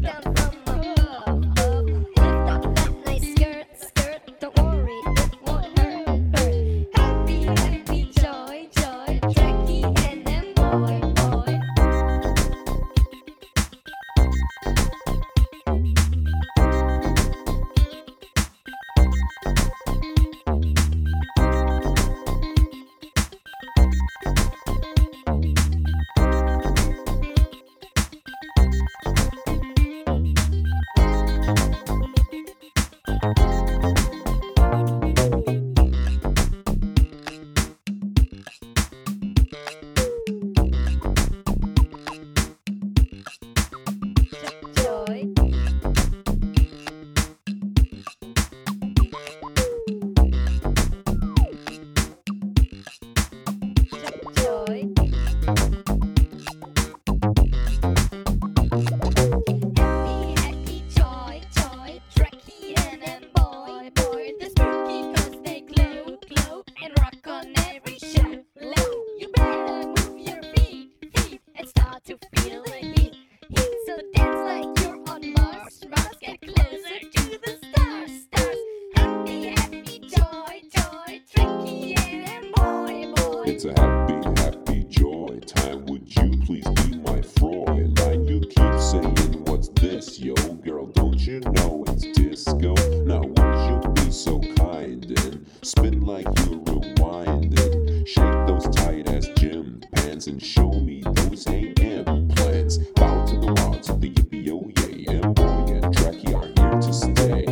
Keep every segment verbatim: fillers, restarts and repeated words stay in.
down from above. Lift up that nice skirt, skirt. Don't worry, it won't hurt, hurt. Happy, happy, joy, joy. Trekkie and them boy, boy. Joy. Joy. Happy, happy, joy, joy. Trekkie and them boy, boy. They're spooky 'cause they glow, glow, and rock on every show. Low. You better move your feet, feet, and start to feel the heat, heat. So dance like you're on Mars, Mars. Get closer to the stars, stars. Happy, happy, joy, joy. Trekkie and them boy, boy. It's a happy, happy joy time. Would you please be my Fräulein? You keep saying, what's this, yo? Girl, don't you know it's disco? Now would you be so kind and spin like you're rewinding? Shake those tight ass gym pants and show me those A M plans. Bow to the wall, to the yippee oh yay. And boy and Trekkie are here to stay.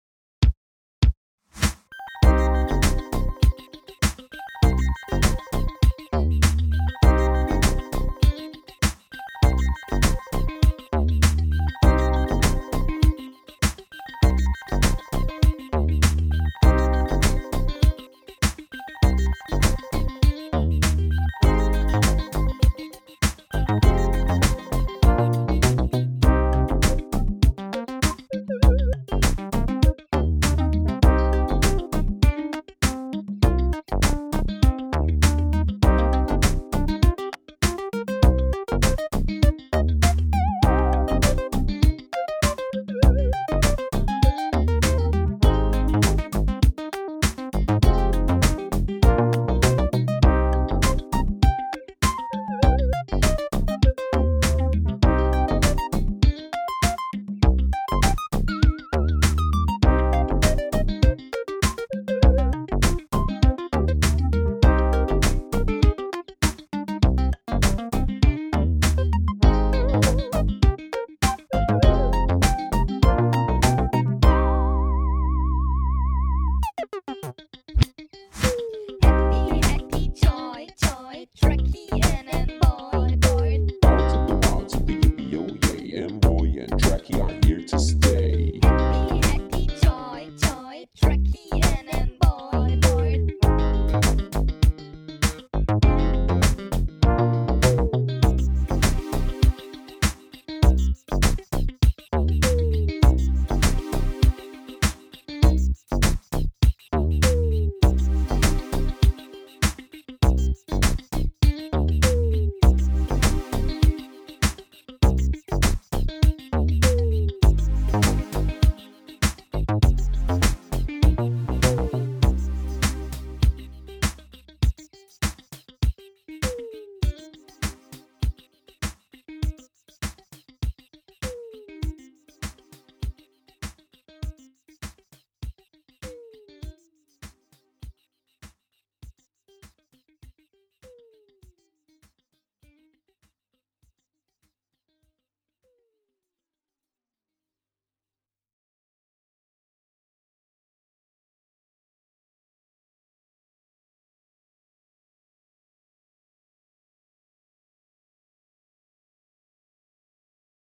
Happy, happy, joy, joy. Trekkie and them boy, boy. Bow to the wall, to the yippee oh yay. And boy and Trekkie are here to stay.